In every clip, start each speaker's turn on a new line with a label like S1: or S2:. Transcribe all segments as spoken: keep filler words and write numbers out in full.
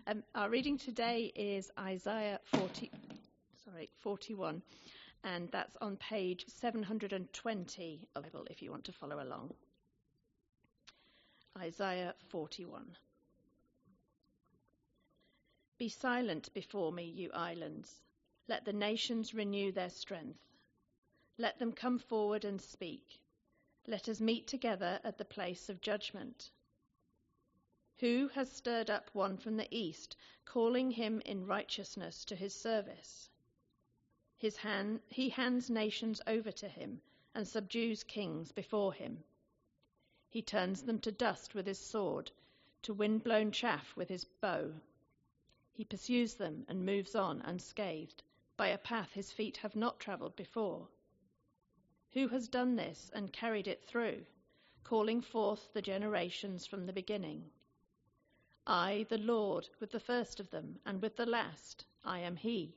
S1: Um, our reading today is Isaiah forty, sorry, forty-one, and that's on page seven hundred twenty of the Bible if you want to follow along. Isaiah forty-one. Be silent before me, you islands. Let the nations renew their strength. Let them come forward and speak. Let us meet together at the place of judgment. Who has stirred up one from the east, calling him in righteousness to his service? His hand, he hands nations over to him and subdues kings before him. He turns them to dust with his sword, to wind-blown chaff with his bow. He pursues them and moves on unscathed, by a path his feet have not travelled before. Who has done this and carried it through, calling forth the generations from the beginning? I, the Lord, with the first of them, and with the last, I am he.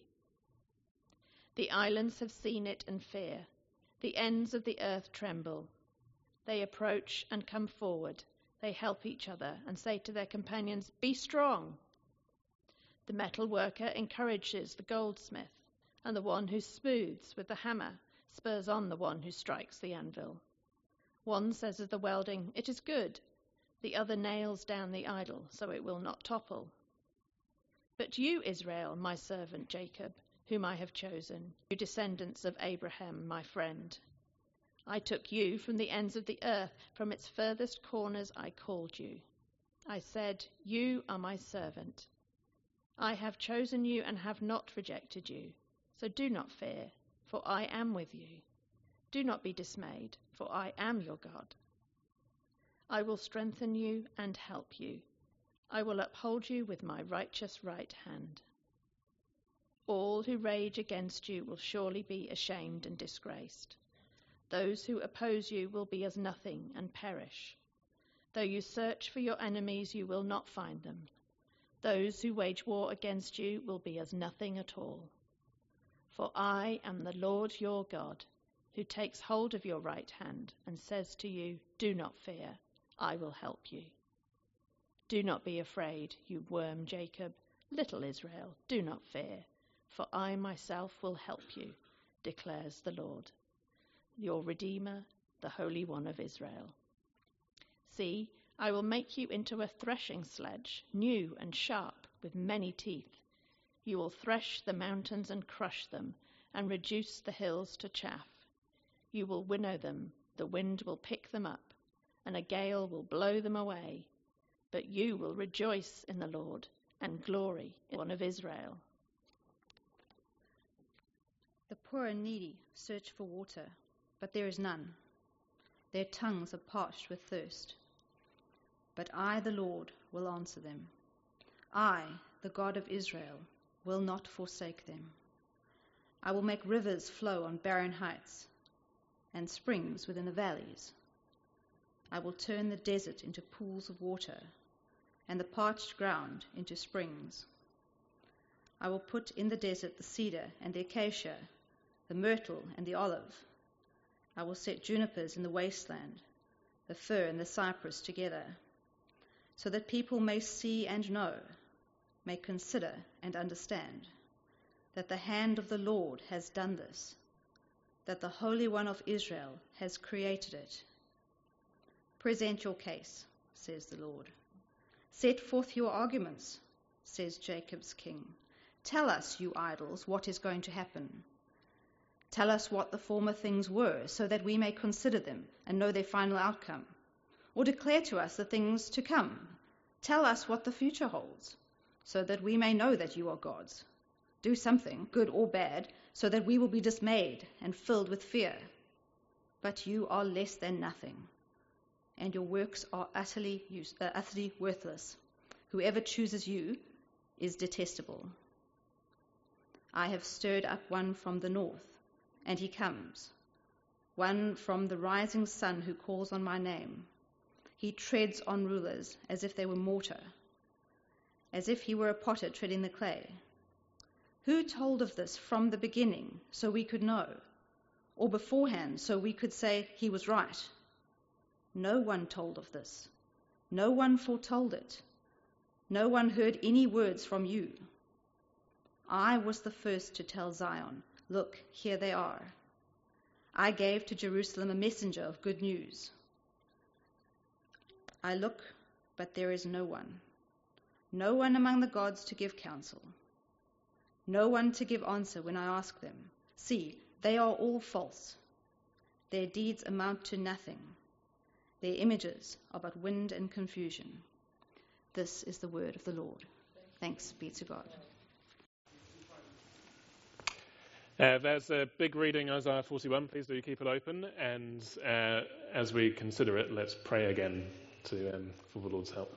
S1: The islands have seen it and fear. The ends of the earth tremble. They approach and come forward. They help each other and say to their companions, "Be strong." The metal worker encourages the goldsmith, and the one who smooths with the hammer spurs on the one who strikes the anvil. One says of the welding, "It is good." The other nails down the idol so it will not topple. But you, Israel, my servant Jacob, whom I have chosen, you descendants of Abraham, my friend. I took you from the ends of the earth, from its furthest corners I called you. I said, "You are my servant." I have chosen you and have not rejected you. So do not fear, for I am with you. Do not be dismayed, for I am your God. I will strengthen you and help you. I will uphold you with my righteous right hand. All who rage against you will surely be ashamed and disgraced. Those who oppose you will be as nothing and perish. Though you search for your enemies, you will not find them. Those who wage war against you will be as nothing at all. For I am the Lord your God, who takes hold of your right hand and says to you, "Do not fear, I will help you." Do not be afraid, you worm Jacob, little Israel, do not fear, for I myself will help you, declares the Lord, your Redeemer, the Holy One of Israel. See, I will make you into a threshing sledge, new and sharp, with many teeth. You will thresh the mountains and crush them, and reduce the hills to chaff. You will winnow them, the wind will pick them up, and a gale will blow them away. But you will rejoice in the Lord, and glory in the One of Israel.
S2: The poor and needy search for water, but there is none. Their tongues are parched with thirst. But I, the Lord, will answer them. I, the God of Israel, will not forsake them. I will make rivers flow on barren heights, and springs within the valleys. I will turn the desert into pools of water, and the parched ground into springs. I will put in the desert the cedar and the acacia, the myrtle and the olive. I will set junipers in the wasteland, the fir and the cypress together, so that people may see and know, may consider and understand, that the hand of the Lord has done this, that the Holy One of Israel has created it. Present your case, says the Lord. Set forth your arguments, says Jacob's king. Tell us, you idols, what is going to happen. Tell us what the former things were, so that we may consider them and know their final outcome. Or declare to us the things to come. Tell us what the future holds, so that we may know that you are gods. Do something, good or bad, so that we will be dismayed and filled with fear. But you are less than nothing, and your works are utterly, use, uh, utterly worthless. Whoever chooses you is detestable. I have stirred up one from the north, and he comes, one from the rising sun who calls on my name. He treads on rulers as if they were mortar, as if he were a potter treading the clay. Who told of this from the beginning so we could know, or beforehand so we could say he was right? No one told of this. No one foretold it. No one heard any words from you. I was the first to tell Zion, look, here they are. I gave to Jerusalem a messenger of good news. I look, but there is no one. No one among the gods to give counsel. No one to give answer when I ask them. See, they are all false. Their deeds amount to nothing. Their images are but wind and confusion. This is the word of the Lord. Thanks be to God.
S3: Uh, there's a big reading, Isaiah forty-one. Please do keep it open. And uh, as we consider it, let's pray again to um, for the Lord's help.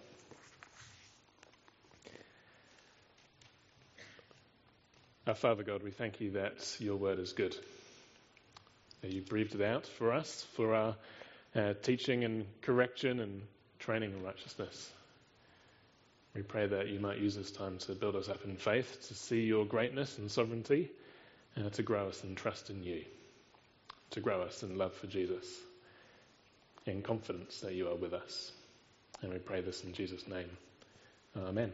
S3: Our Father God, we thank you that your word is good. That you breathed it out for us, for our uh, teaching and correction and training in righteousness. We pray that you might use this time to build us up in faith, to see your greatness and sovereignty, and to grow us in trust in you, to grow us in love for Jesus, in confidence that you are with us. And we pray this in Jesus' name. Amen.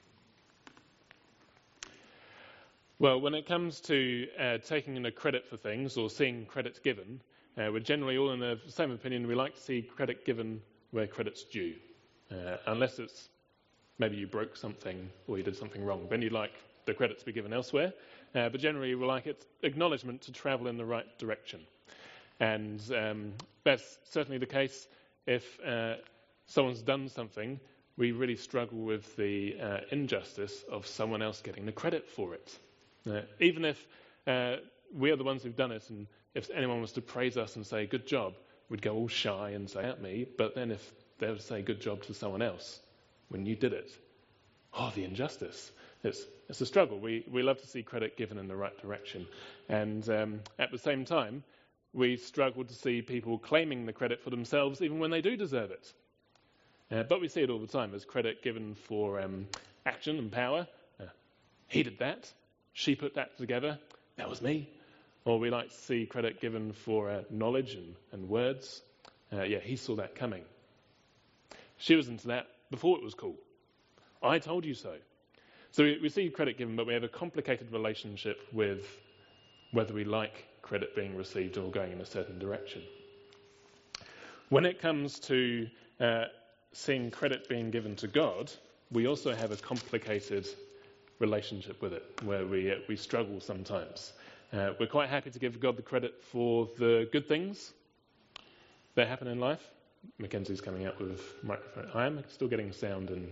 S3: Well, when it comes to uh, taking in a credit for things or seeing credit given, uh, we're generally all in the same opinion. We like to see credit given where credit's due, uh, unless it's maybe you broke something or you did something wrong. Then you'd like the credit to be given elsewhere. Uh, but generally, we like it acknowledgement to travel in the right direction. And um, that's certainly the case if uh, someone's done something. We really struggle with the uh, injustice of someone else getting the credit for it. Uh, even if uh, we are the ones who've done it, and if anyone was to praise us and say, good job, we'd go all shy and say, at me. But then if they were to say, good job to someone else, when you did it, oh, the injustice. It's, it's a struggle. We, we love to see credit given in the right direction. And um, at the same time, we struggle to see people claiming the credit for themselves even when they do deserve it. Uh, but we see it all the time as credit given for um, action and power. Uh, he did that. She put that together. That was me. Or we like to see credit given for uh, knowledge and, and words. Uh, yeah, he saw that coming. She was into that before it was cool. I told you so. So we, we see credit given, but we have a complicated relationship with whether we like credit being received or going in a certain direction. When it comes to uh, seeing credit being given to God, we also have a complicated relationship with it, where we uh, we struggle sometimes. Uh, we're quite happy to give God the credit for the good things that happen in life. Mackenzie's coming out with a microphone. I am still getting sound and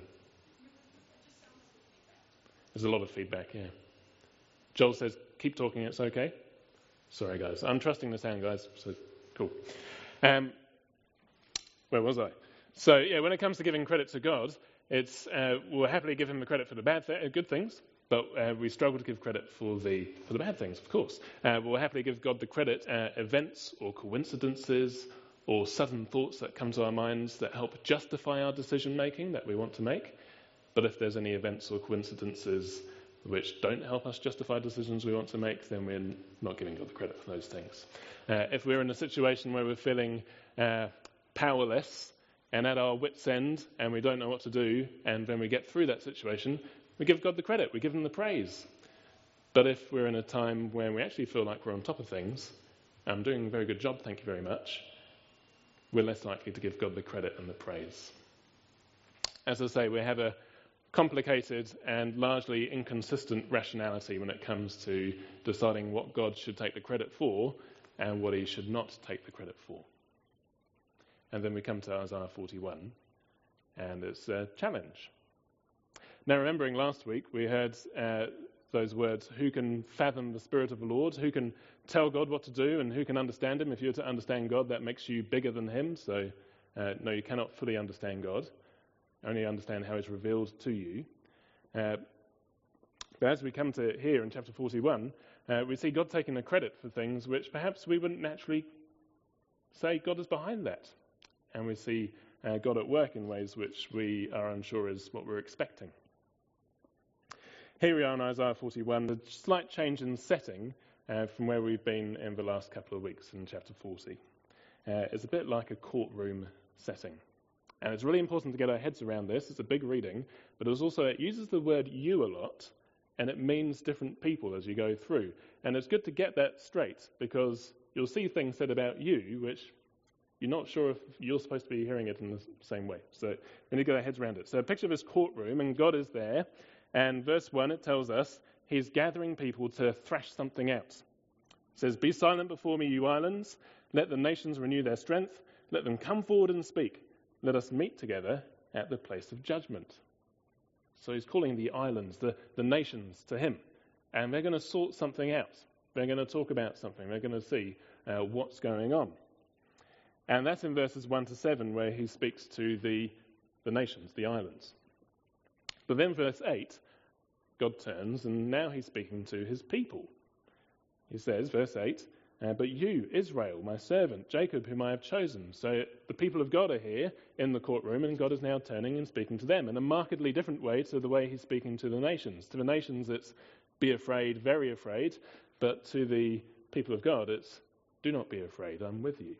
S3: there's a lot of feedback, yeah. Joel says, keep talking, it's okay. Sorry, guys. I'm trusting the sound, guys, so cool. Um, where was I? So, yeah, when it comes to giving credit to God, it's uh, we'll happily give him the credit for the bad th- good things, but uh, we struggle to give credit for the for the bad things, of course. Uh, we'll happily give God the credit uh, events or coincidences or sudden thoughts that come to our minds that help justify our decision-making that we want to make. But if there's any events or coincidences which don't help us justify decisions we want to make, then we're not giving God the credit for those things. Uh, if we're in a situation where we're feeling uh, powerless and at our wits' end and we don't know what to do, and then we get through that situation, we give God the credit, we give him the praise. But if we're in a time when we actually feel like we're on top of things, I'm doing a very good job, thank you very much, we're less likely to give God the credit and the praise. As I say, we have a complicated and largely inconsistent rationality when it comes to deciding what God should take the credit for and what he should not take the credit for. And then we come to Isaiah forty-one, and it's a challenge. Now, remembering last week, we heard uh, those words, who can fathom the Spirit of the Lord? Who can tell God what to do, and who can understand him? If you're to understand God, that makes you bigger than him. So, uh, no, you cannot fully understand God. Only understand how it's revealed to you. Uh, but as we come to here in chapter forty-one, uh, we see God taking the credit for things which perhaps we wouldn't naturally say God is behind that. And we see uh, God at work in ways which we are unsure is what we're expecting. Here we are in Isaiah forty-one, a slight change in setting uh, from where we've been in the last couple of weeks in chapter forty. Uh, it's a bit like a courtroom setting. And it's really important to get our heads around this. It's a big reading, but it's also, it uses the word you a lot, and it means different people as you go through. And it's good to get that straight, because you'll see things said about you which you're not sure if you're supposed to be hearing it in the same way. So we need to get our heads around it. So picture this courtroom, and God is there. And verse one, it tells us he's gathering people to thrash something out. It says, "Be silent before me, you islands. Let the nations renew their strength. Let them come forward and speak. Let us meet together at the place of judgment." So he's calling the islands, the, the nations, to him. And they're going to sort something out. They're going to talk about something. They're going to see uh, what's going on. And that's in verses one to seven, where he speaks to the, the nations, the islands. But then verse eight, God turns, and now he's speaking to his people. He says, verse eight, uh, "But you, Israel, my servant, Jacob, whom I have chosen." So the people of God are here in the courtroom, and God is now turning and speaking to them in a markedly different way to the way he's speaking to the nations. To the nations, it's be afraid, very afraid. But to the people of God, it's do not be afraid, I'm with you.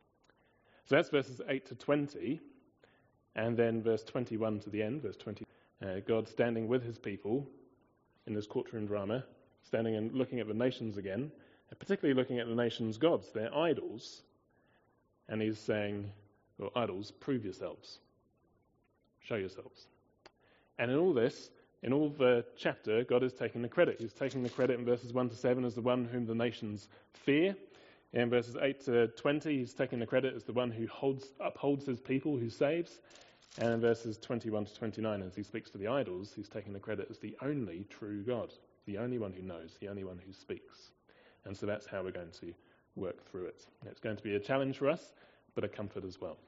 S3: So that's verses eight to twenty. And then verse twenty-one to the end, verse twenty. Uh, God standing with his people in this courtroom drama, standing and looking at the nations again, and particularly looking at the nations' gods, their idols. And he's saying, well, idols, prove yourselves. Show yourselves. And in all this, in all the chapter, God is taking the credit. He's taking the credit in verses one to seven as the one whom the nations fear. In verses eight to twenty, he's taking the credit as the one who holds, upholds his people, who saves. And in verses twenty-one to twenty-nine, as he speaks to the idols, he's taking the credit as the only true God, the only one who knows, the only one who speaks. And so that's how we're going to work through it. It's going to be a challenge for us, but a comfort as well.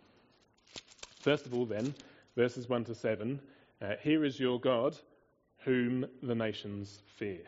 S3: First of all then, verses one to seven, uh, here is your God, whom the nations fear.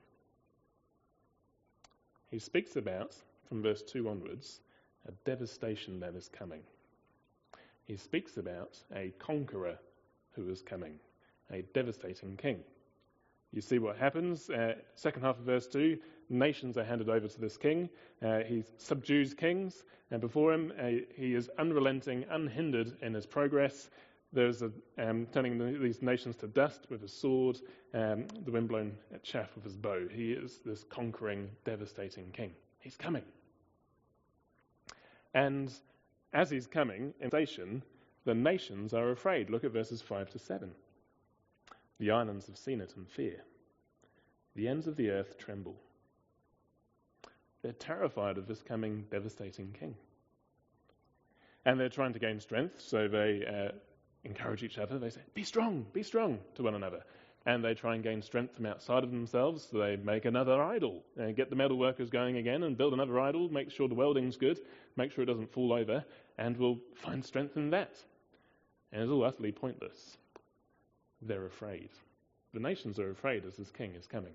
S3: He speaks about, from verse two onwards, a devastation that is coming. He speaks about a conqueror who is coming, a devastating king. You see what happens. Uh, second half of verse two, nations are handed over to this king. Uh, he subdues kings, and before him uh, he is unrelenting, unhindered in his progress. There's a, um, turning the, these nations to dust with his sword, um, the windblown chaff with his bow. He is this conquering, devastating king. He's coming. And as he's coming, in station, the nations are afraid. Look at verses five to seven. The islands have seen it and fear. The ends of the earth tremble. They're terrified of this coming devastating king. And they're trying to gain strength, so they uh, encourage each other. They say, be strong, be strong to one another. And they try and gain strength from outside of themselves, so they make another idol, and get the metal workers going again and build another idol, make sure the welding's good, make sure it doesn't fall over, and we'll find strength in that. And it's all utterly pointless. They're afraid. The nations are afraid as this king is coming.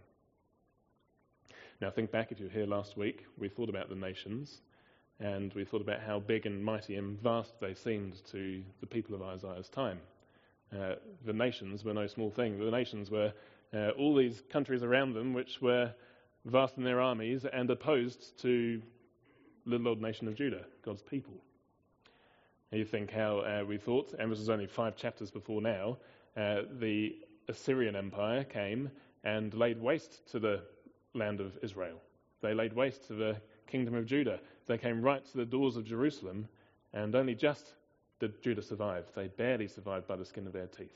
S3: Now think back, if you were here last week, we thought about the nations, and we thought about how big and mighty and vast they seemed to the people of Isaiah's time. Uh, the nations were no small thing. The nations were uh, all these countries around them which were vast in their armies and opposed to little old nation of Judah, God's people. And you think how uh, we thought, and this was only five chapters before now, uh, the Assyrian Empire came and laid waste to the land of Israel. They laid waste to the kingdom of Judah. They came right to the doors of Jerusalem, and only just did Judah survive. They barely survived by the skin of their teeth.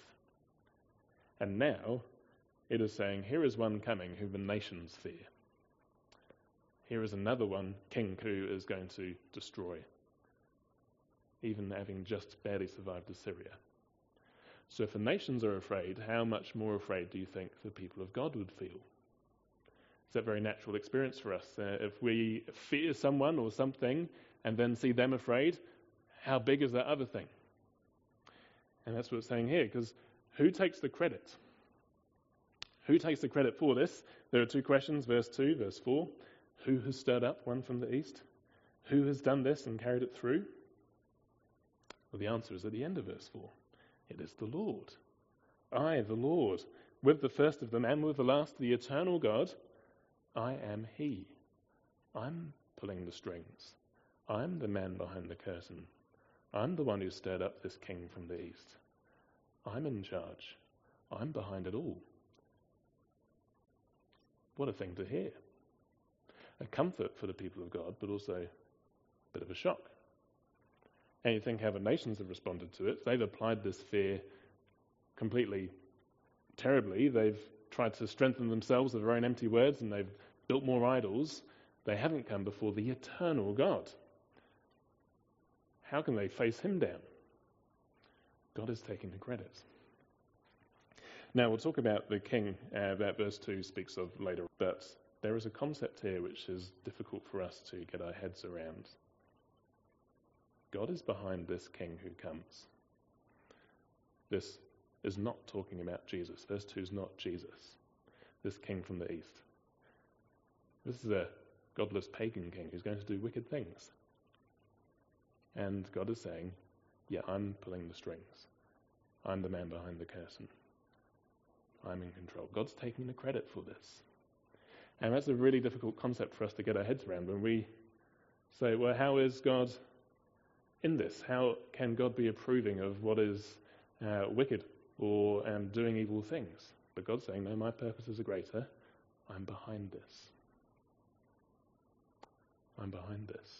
S3: And now it is saying, here is one coming whom the nations fear. Here is another one, king who is going to destroy, even having just barely survived Assyria. So if the nations are afraid, how much more afraid do you think the people of God would feel? It's a very natural experience for us. Uh, if we fear someone or something and then see them afraid, how big is that other thing? And that's what it's saying here, because who takes the credit? Who takes the credit for this? There are two questions, verse two, verse four. Who has stirred up one from the east? Who has done this and carried it through? Well, the answer is at the end of verse four. It is the Lord. I, the Lord, with the first of them and with the last, the eternal God, I am He. I'm pulling the strings. I'm the man behind the curtain. I'm the one who stirred up this king from the east. I'm in charge. I'm behind it all. What a thing to hear. A comfort for the people of God, but also a bit of a shock. And you think how the nations have responded to it. They've applied this fear completely terribly. They've tried to strengthen themselves with their own empty words, and they've built more idols. They haven't come before the eternal God. How can they face him down? God is taking the credit. Now, we'll talk about the king uh, that verse two speaks of later, but there is a concept here which is difficult for us to get our heads around. God is behind this king who comes. This is not talking about Jesus. Verse two is not Jesus, this king from the east. This is a godless pagan king who's going to do wicked things. And God is saying, yeah, I'm pulling the strings. I'm the man behind the curtain. I'm in control. God's taking the credit for this. And that's a really difficult concept for us to get our heads around when we say, well, how is God in this? How can God be approving of what is uh, wicked or um, doing evil things? But God's saying, no, my purposes are greater. I'm behind this. I'm behind this.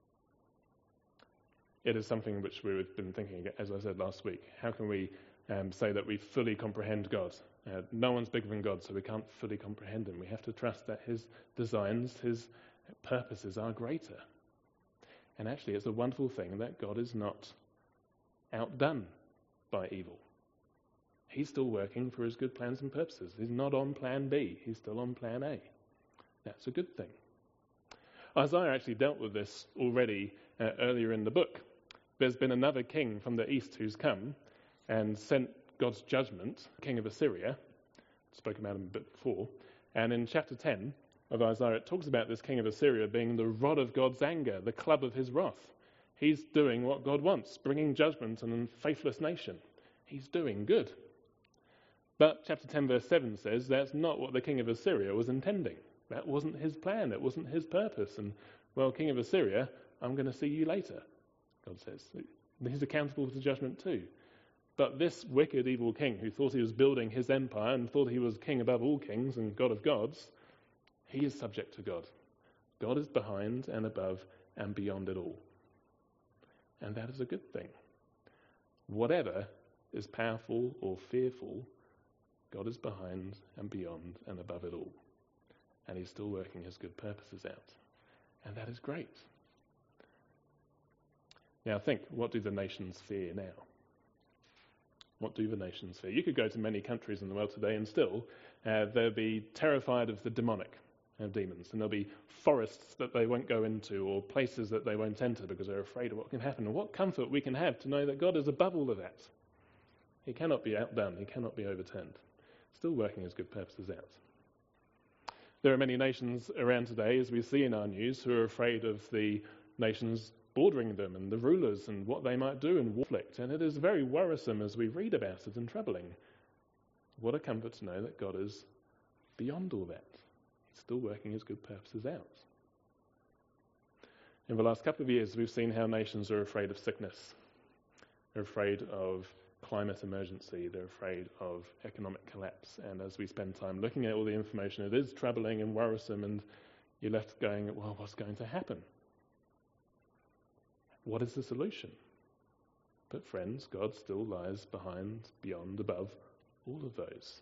S3: It is something which we've been thinking, as I said last week. How can we um, say that we fully comprehend God? Uh, no one's bigger than God, so we can't fully comprehend him. We have to trust that his designs, his purposes are greater. And actually, it's a wonderful thing that God is not outdone by evil. He's still working for his good plans and purposes. He's not on plan B. He's still on plan A. That's a good thing. Isaiah actually dealt with this already uh, earlier in the book. There's been another king from the east who's come and sent God's judgment, king of Assyria. I spoke about him a bit before. And in chapter ten of Isaiah, it talks about this king of Assyria being the rod of God's anger, the club of his wrath. He's doing what God wants, bringing judgment on a faithless nation. He's doing good. But chapter ten verse seven says that's not what the king of Assyria was intending. That wasn't his plan. It wasn't his purpose. And, well, king of Assyria, I'm going to see you later, God says. He's accountable for judgment too. But this wicked, evil king who thought he was building his empire and thought he was king above all kings and God of gods, he is subject to God. God is behind and above and beyond it all. And that is a good thing. Whatever is powerful or fearful, God is behind and beyond and above it all. And he's still working his good purposes out. And that is great. Now think, what do the nations fear now? What do the nations fear? You could go to many countries in the world today and still uh, they'll be terrified of the demonic, of demons. And there'll be forests that they won't go into or places that they won't enter because they're afraid of what can happen. And what comfort we can have to know that God is above all of that. He cannot be outdone. He cannot be overturned. Still working his good purposes out. There are many nations around today, as we see in our news, who are afraid of the nations bordering them and the rulers and what they might do in conflict. And it is very worrisome as we read about it and troubling. What a comfort to know that God is beyond all that. He's still working his good purposes out. In the last couple of years, we've seen how nations are afraid of sickness. They're afraid of climate emergency. They're afraid of economic collapse. And as we spend time looking at all the information, it is troubling and worrisome, and you're left going, well, what's going to happen? What is the solution? But friends, God still lies behind, beyond, above all of those.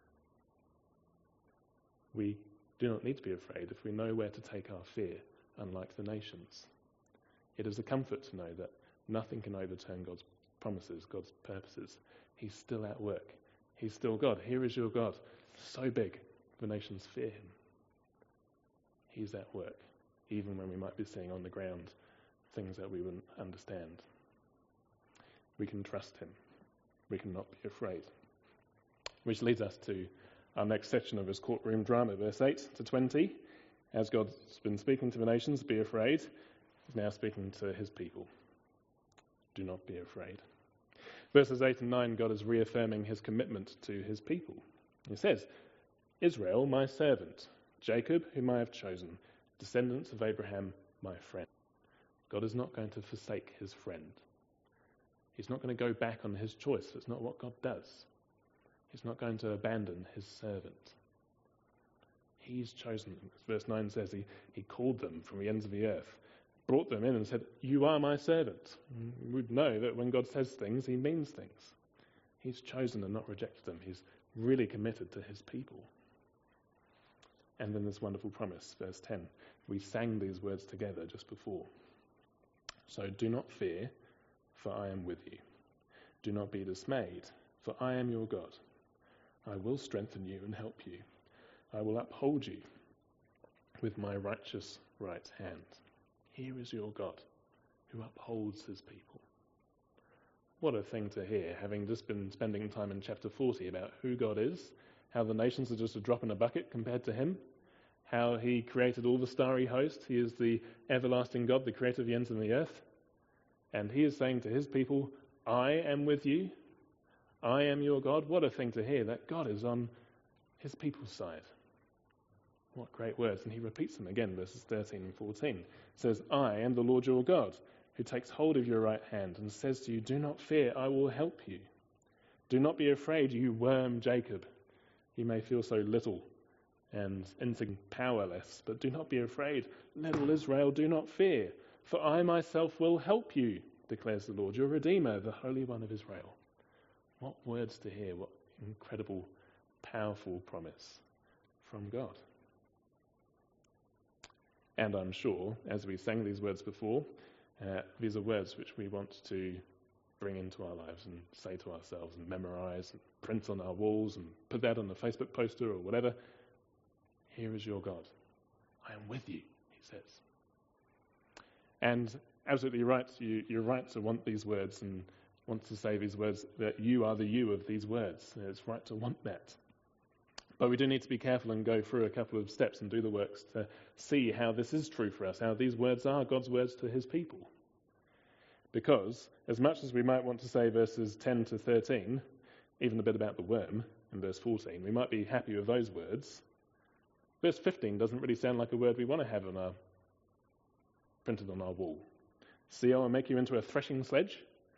S3: We do not need to be afraid if we know where to take our fear, unlike the nations. It is a comfort to know that nothing can overturn God's promises, God's purposes. He's still at work. He's still God. Here is your God. So big, the nations fear him. He's at work, even when we might be seeing on the ground things that we wouldn't understand. We can trust him. We can not be afraid. Which leads us to our next section of his courtroom drama, verse eight to twenty. As God's been speaking to the nations, be afraid, he's now speaking to his people. Do not be afraid. Verses eight and nine, God is reaffirming his commitment to his people. He says, Israel, my servant, Jacob, whom I have chosen, descendants of Abraham, my friend. God is not going to forsake his friend. He's not going to go back on his choice. It's not what God does. He's not going to abandon his servant. He's chosen them. As verse nine says, he, he called them from the ends of the earth, brought them in and said, you are my servant. We'd know that when God says things, he means things. He's chosen and not rejected them. He's really committed to his people. And then this wonderful promise, verse ten. We sang these words together just before. So do not fear, for I am with you. Do not be dismayed, for I am your God. I will strengthen you and help you. I will uphold you with my righteous right hand. Here is your God, who upholds his people. What a thing to hear, having just been spending time in chapter forty about who God is, how the nations are just a drop in a bucket compared to him, how he created all the starry host. He is the everlasting God, the creator of the ends of the earth. And he is saying to his people, I am with you. I am your God. What a thing to hear, that God is on his people's side. What great words. And he repeats them again, verses thirteen and fourteen. It says, I am the Lord your God, who takes hold of your right hand and says to you, do not fear, I will help you. Do not be afraid, you worm Jacob. You may feel so little and insignificant, powerless, but do not be afraid, little Israel, do not fear, for I myself will help you, declares the Lord, your Redeemer, the Holy One of Israel. What words to hear, what incredible, powerful promise from God. And I'm sure, as we sang these words before, uh, these are words which we want to bring into our lives and say to ourselves and memorize and print on our walls and put that on a Facebook poster or whatever. Here is your God. I am with you, he says. And absolutely right, you, you're right to want these words and want to say these words, that you are the you of these words. It's right to want that. But we do need to be careful and go through a couple of steps and do the works to see how this is true for us, how these words are God's words to his people. Because as much as we might want to say verses ten to thirteen, even a bit about the worm in verse fourteen, we might be happy with those words. Verse fifteen doesn't really sound like a word we want to have on our, printed on our wall. See, I will make you into a threshing sledge,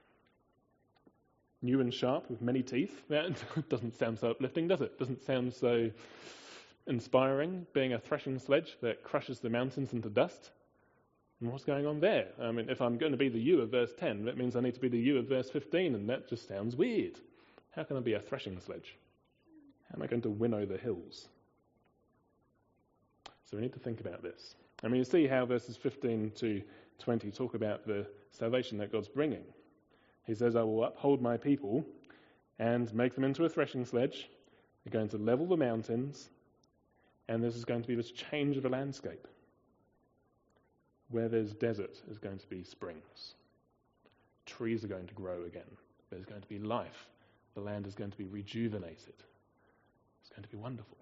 S3: new and sharp with many teeth. That doesn't sound so uplifting, does it? Doesn't sound so inspiring, being a threshing sledge that crushes the mountains into dust. And what's going on there? I mean, if I'm going to be the you of verse ten, that means I need to be the you of verse fifteen, and that just sounds weird. How can I be a threshing sledge? How am I going to winnow the hills? So we need to think about this. I mean, you see how verses fifteen to twenty talk about the salvation that God's bringing. He says, I will uphold my people and make them into a threshing sledge. They're going to level the mountains, and this is going to be this change of the landscape. Where there's desert is going to be springs. Trees are going to grow again. There's going to be life. The land is going to be rejuvenated. It's going to be wonderful.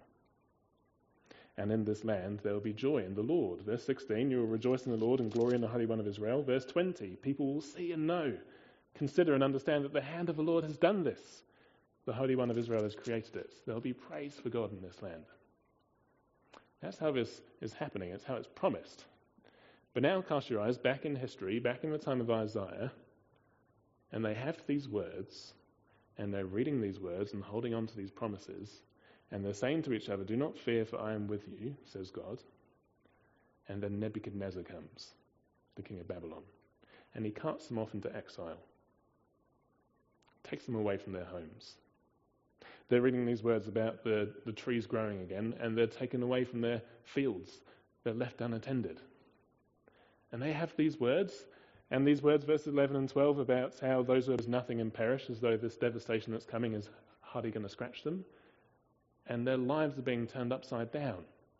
S3: And in this land there will be joy in the Lord. Verse sixteen, you will rejoice in the Lord and glory in the Holy One of Israel. Verse twenty, people will see and know, consider and understand that the hand of the Lord has done this. The Holy One of Israel has created it. There will be praise for God in this land. That's how this is happening. It's how it's promised. But now cast your eyes back in history, back in the time of Isaiah, and they have these words, and they're reading these words and holding on to these promises, and they're saying to each other, do not fear, for I am with you, says God. And then Nebuchadnezzar comes, the king of Babylon, and he carts them off into exile, takes them away from their homes. They're reading these words about the, the trees growing again, and they're taken away from their fields. They're left unattended. And they have these words, and these words, verses eleven and twelve, about how those words nothing and perish, as though this devastation that's coming is hardly going to scratch them. And their lives are being turned upside down.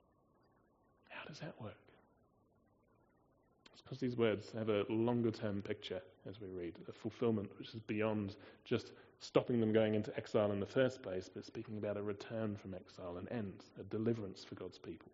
S3: How does that work? It's because these words have a longer term picture as we read, a fulfillment which is beyond just stopping them going into exile in the first place, but speaking about a return from exile, an end, a deliverance for God's people.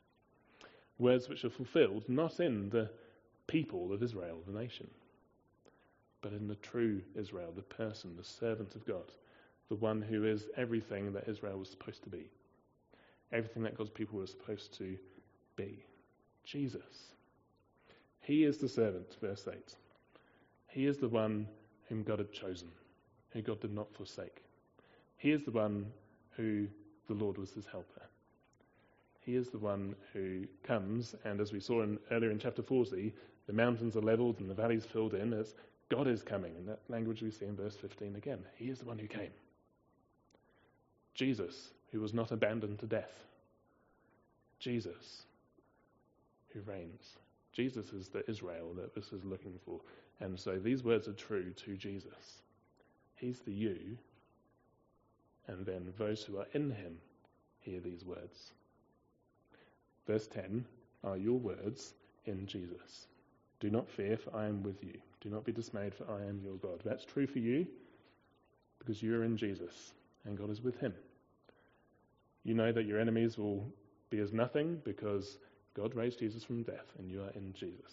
S3: Words which are fulfilled not in the people of Israel, the nation, but in the true Israel, the person, the servant of God, the one who is everything that Israel was supposed to be, everything that God's people were supposed to be. Jesus. He is the servant, verse eight. He is the one whom God had chosen, who God did not forsake. He is the one who the Lord was his helper. He is the one who comes, and as we saw in, earlier in chapter forty, the mountains are leveled and the valleys filled in as God is coming. In that language we see in verse fifteen again. He is the one who came. Jesus, who was not abandoned to death. Jesus, who reigns. Jesus is the Israel that this is looking for. And so these words are true to Jesus. He's the you, and then those who are in him hear these words. Verse ten are your words in Jesus. Do not fear, for I am with you. Do not be dismayed, for I am your God. That's true for you because you are in Jesus and God is with him. You know that your enemies will be as nothing because God raised Jesus from death and you are in Jesus.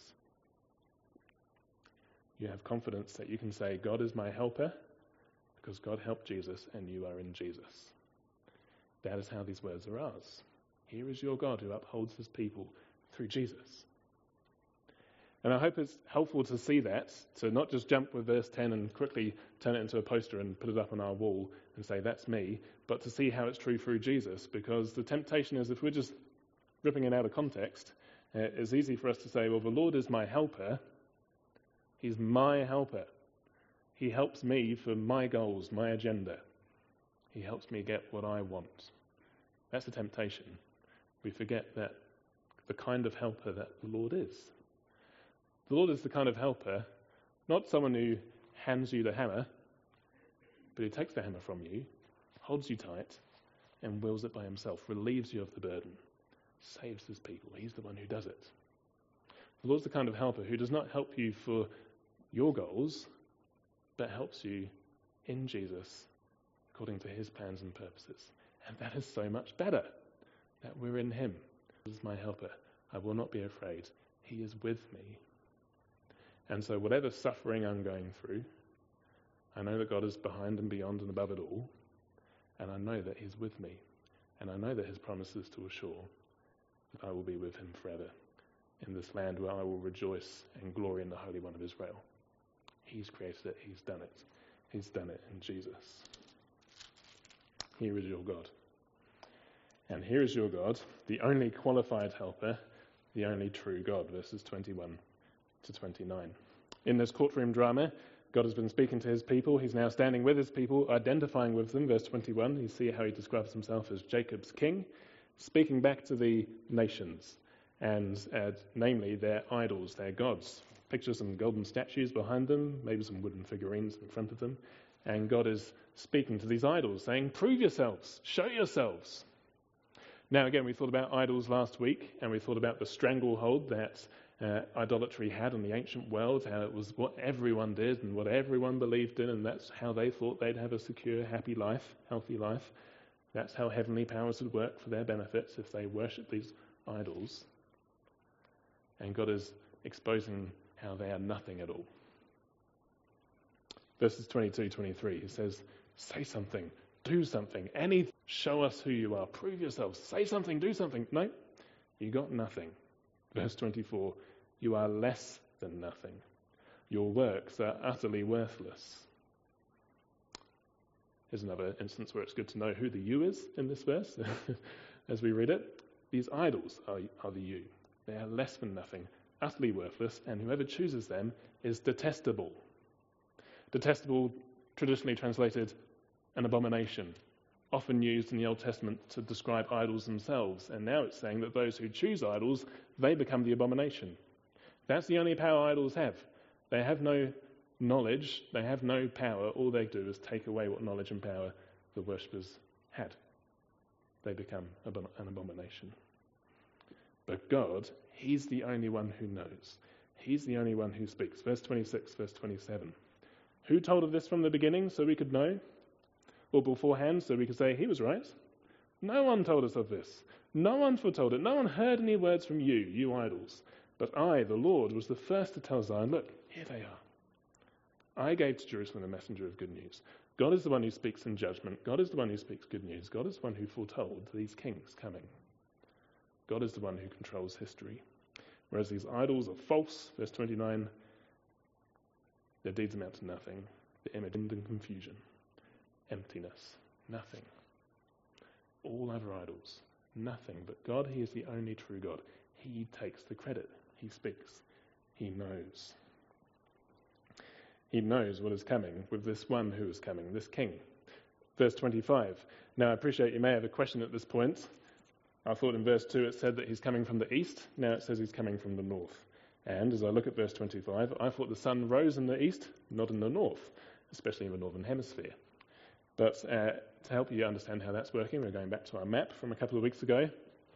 S3: You have confidence that you can say, God is my helper because God helped Jesus and you are in Jesus. That is how these words are ours. Here is your God who upholds his people through Jesus. And I hope it's helpful to see that, to not just jump with verse ten and quickly turn it into a poster and put it up on our wall and say, that's me, but to see how it's true through Jesus, because the temptation is if we're just ripping it out of context, uh, it's easy for us to say, well, the Lord is my helper. He's my helper. He helps me for my goals, my agenda. He helps me get what I want. That's a temptation. We forget that the kind of helper that the Lord is. The Lord is the kind of helper, not someone who hands you the hammer, but who takes the hammer from you, holds you tight, and wields it by himself, relieves you of the burden, saves his people. He's the one who does it. The Lord's the kind of helper who does not help you for your goals, but helps you in Jesus according to his plans and purposes. And that is so much better, that we're in him. This is my helper. I will not be afraid. He is with me. And so whatever suffering I'm going through, I know that God is behind and beyond and above it all. And I know that he's with me. And I know that his promise is to assure that I will be with him forever in this land where I will rejoice and glory in the Holy One of Israel. He's created it. He's done it. He's done it in Jesus. Here is your God. And here is your God, the only qualified helper, the only true God. Verses twenty-one to twenty-nine. In this courtroom drama, God has been speaking to his people. He's now standing with his people, identifying with them. Verse twenty-one, you see how he describes himself as Jacob's king, speaking back to the nations, and uh, namely their idols, their gods. Picture some golden statues behind them, maybe some wooden figurines in front of them. And God is speaking to these idols, saying, prove yourselves, show yourselves. Now, again, we thought about idols last week, and we thought about the stranglehold that uh, idolatry had in the ancient world, how it was what everyone did and what everyone believed in, and that's how they thought they'd have a secure, happy life, healthy life. That's how heavenly powers would work for their benefits if they worship these idols. And God is exposing how they are nothing at all. Verses twenty-two, twenty-three, he says, say something, do something, anything, show us who you are, prove yourselves, say something, do something. No, you got nothing. Verse twenty-four, you are less than nothing. Your works are utterly worthless. Here's another instance where it's good to know who the you is in this verse as we read it. These idols are, are the you. They are less than nothing, utterly worthless, and whoever chooses them is detestable. Detestable, traditionally translated an abomination, often used in the Old Testament to describe idols themselves. And now it's saying that those who choose idols, they become the abomination. That's the only power idols have. They have no knowledge, they have no power. All they do is take away what knowledge and power the worshippers had. They become an abomination. But God, he's the only one who knows. He's the only one who speaks. Verse twenty-six, verse twenty-seven. Who told of this from the beginning so we could know? Or beforehand so we could say he was right? No one told us of this. No one foretold it. No one heard any words from you, you idols. But I, the Lord, was the first to tell Zion, look, here they are. I gave to Jerusalem a messenger of good news. God is the one who speaks in judgment. God is the one who speaks good news. God is the one who foretold these kings coming. God is the one who controls history. Whereas these idols are false, verse twenty-nine, their deeds amount to nothing. the image and confusion, emptiness, nothing. All other idols, nothing. But God, he is the only true God. He takes the credit. He speaks. He knows. He knows what is coming with this one who is coming, this king. Verse twenty-five. Now, I appreciate you may have a question at this point. I thought in verse two it said that he's coming from the east. Now it says he's coming from the north. And as I look at verse twenty-five, I thought the sun rose in the east, not in the north, especially in the northern hemisphere. But uh, to help you understand how that's working, we're going back to our map from a couple of weeks ago.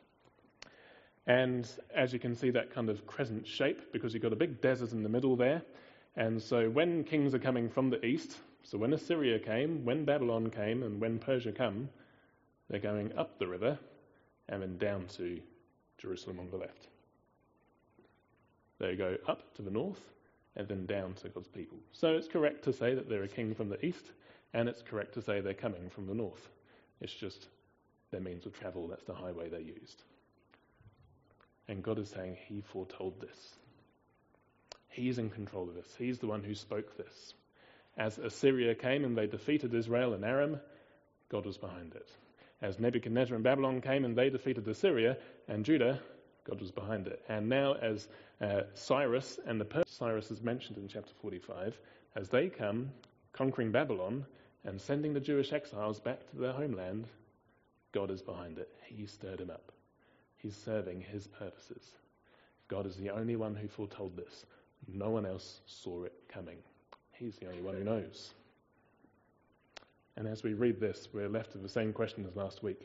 S3: And as you can see, that kind of crescent shape, because you've got a big desert in the middle there. And so when kings are coming from the east, so when Assyria came, when Babylon came, and when Persia come, they're going up the river and then down to Jerusalem on the left. They go up to the north and then down to God's people. So it's correct to say that they're a king from the east, and it's correct to say they're coming from the north. It's just their means of travel, that's the highway they used. And God is saying he foretold this. He's in control of this. He's the one who spoke this. As Assyria came and they defeated Israel and Aram, God was behind it. As Nebuchadnezzar and Babylon came and they defeated Assyria and Judah, God was behind it. And now as uh, Cyrus and the Persians, Cyrus is mentioned in chapter forty-five, as they come conquering Babylon and sending the Jewish exiles back to their homeland, God is behind it. He stirred him up. He's serving his purposes. God is the only one who foretold this. No one else saw it coming. He's the only one who knows. And as we read this, we're left with the same question as last week.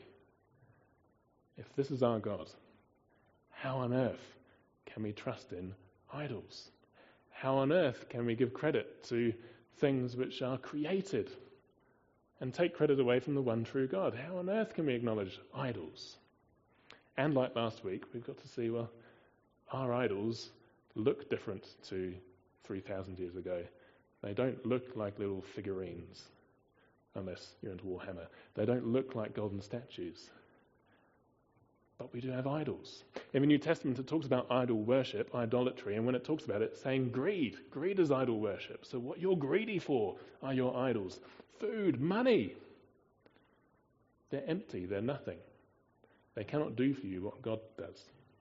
S3: If this is our God, how on earth can we trust in idols? How on earth can we give credit to things which are created and take credit away from the one true God? How on earth can we acknowledge idols? And like last week, we've got to see, well, our idols look different to three thousand years ago. They don't look like little figurines, unless you're into Warhammer. They don't look like golden statues. But we do have idols. In the New Testament, it talks about idol worship, idolatry, and when it talks about it, it's saying greed. Greed is idol worship. So what you're greedy for are your idols. Food, money. They're empty. They're nothing. They cannot do for you what God does.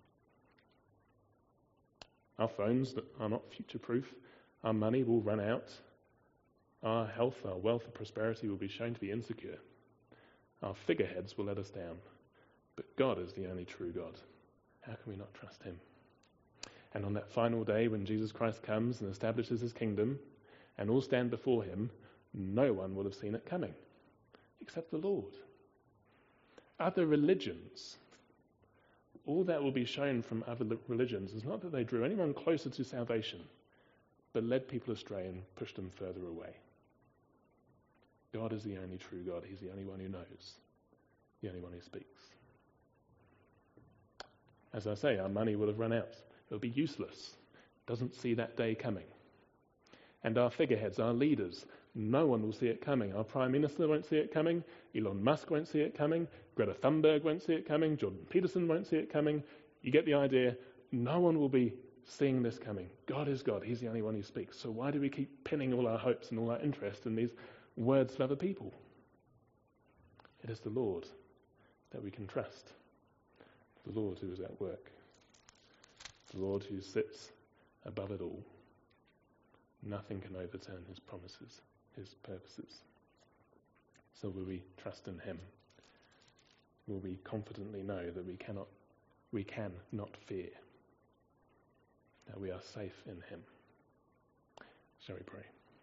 S3: Our phones are not future-proof. Our money will run out. Our health, our wealth, and prosperity will be shown to be insecure. Our figureheads will let us down. But God is the only true God. How can we not trust him? And on that final day when Jesus Christ comes and establishes his kingdom and all stand before him, no one will have seen it coming except the Lord. Other religions, all that will be shown from other religions is not that they drew anyone closer to salvation, but led people astray and pushed them further away. God is the only true God. He's the only one who knows, the only one who speaks. As I say, our money will have run out. It'll be useless. Doesn't see that day coming. And our figureheads, our leaders, no one will see it coming. Our Prime Minister won't see it coming. Elon Musk won't see it coming. Greta Thunberg won't see it coming. Jordan Peterson won't see it coming. You get the idea. No one will be seeing this coming. God is God. He's the only one who speaks. So why do we keep pinning all our hopes and all our interest in these words of other people? It is the Lord that we can trust. The Lord who is at work. The Lord who sits above it all. Nothing can overturn his promises, his purposes. So will we trust in him? Will we confidently know that we cannot, we can not fear? That we are safe in him? Shall we pray?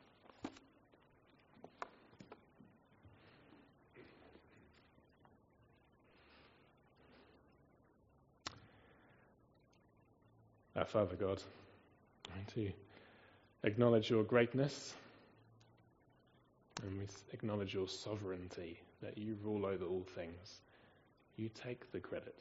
S3: Our Father God, to acknowledge your greatness, and we acknowledge your sovereignty, that you rule over all things. You take the credit.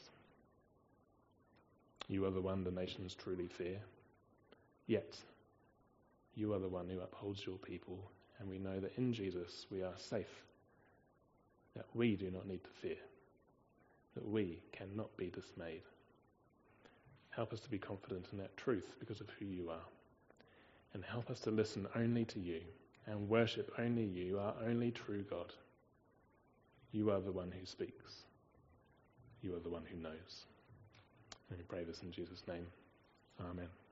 S3: You are the one the nations truly fear. Yet, you are the one who upholds your people, and we know that in Jesus we are safe, that we do not need to fear, that we cannot be dismayed. Help us to be confident in that truth because of who you are. And help us to listen only to you and worship only you, our only true God. You are the one who speaks. You are the one who knows. And we pray this in Jesus' name. Amen.